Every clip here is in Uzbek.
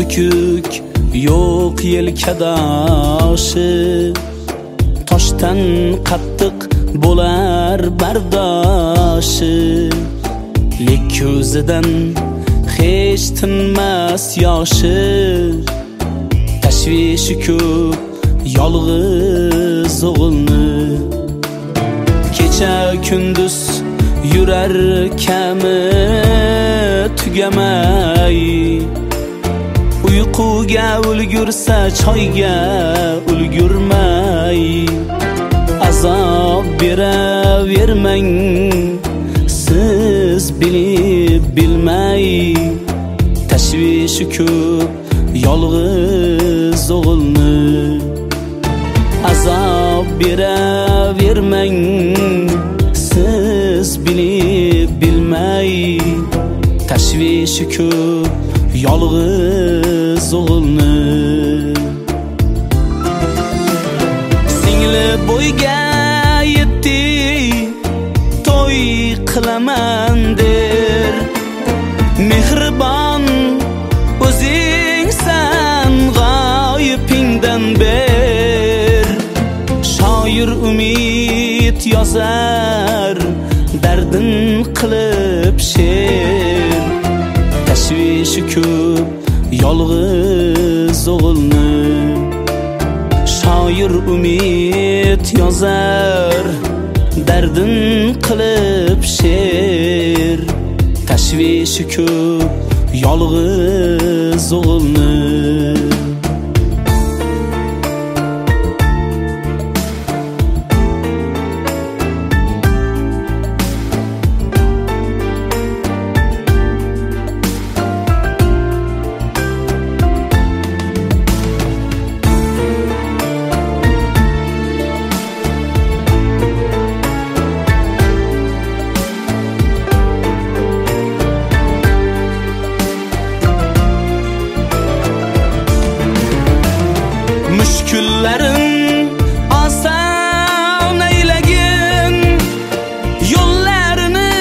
bükük yo'q yelkadoshi, toshdan qattiq bo'lar bardoshi. Lek ko'zidan hech tinmas yoshi, tashvishi ko'p yolg'iz o'g'ilni. Kecha kunduz yurar kami tugamay, uyquga ulgursa choyga ulgurmay. Azob beravermang siz bilib bilmay, tashvishi ko'p yolg'iz o'g'ilni. Azob beravermang siz bilib bilmay, tashvishi ko'p yolg'iz o'g'ilni. Singli bo'yga yetdi to'y qilaman der, mehribon o'zingsan g'oyibingdan ber. Shoir umid yozar dardin qilib she'r, tashvishi ko'p yolg'iz o'g'ilni. Shoir umid yozar dardin qilib she'r, tashvishi ko'p yolg'iz o'g'ilni. Mushkullarin oson aylagin, yo'llarini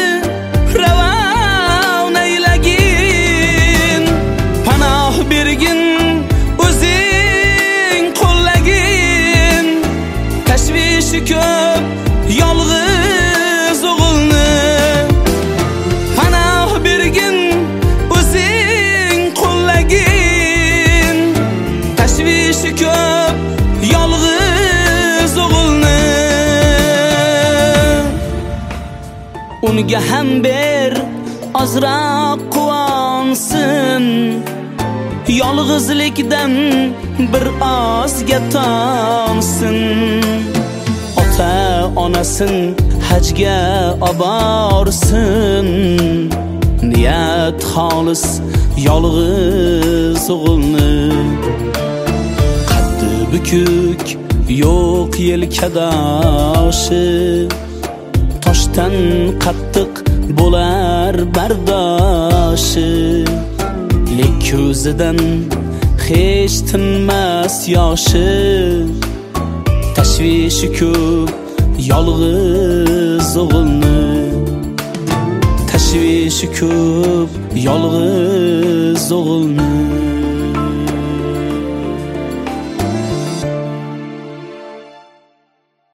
ravon aylagin. Panoh bergin o'zing qo'llagin, tashvishi ko'p yolg'iz o'g'ilni. Panoh bergin o'zing qo'llagin, tashvishi ko'p yolg'iz o'g'ilni. Unga ham ber ozroq quvonsin, yolg'izlikdan bir ozga tonsin. Ota onasin hajga oborsin, niyat xolis yolg'iz o'g'ilni. Bükük yo'q yelkadoshi, toshdan qattiq bo'lar bardoshi. Lek ko'zidan hech tinmas yoshi, tashvishi ko'p yolg'iz o'g'ilni. Tashvishi ko'p yolg'iz o'g'ilni.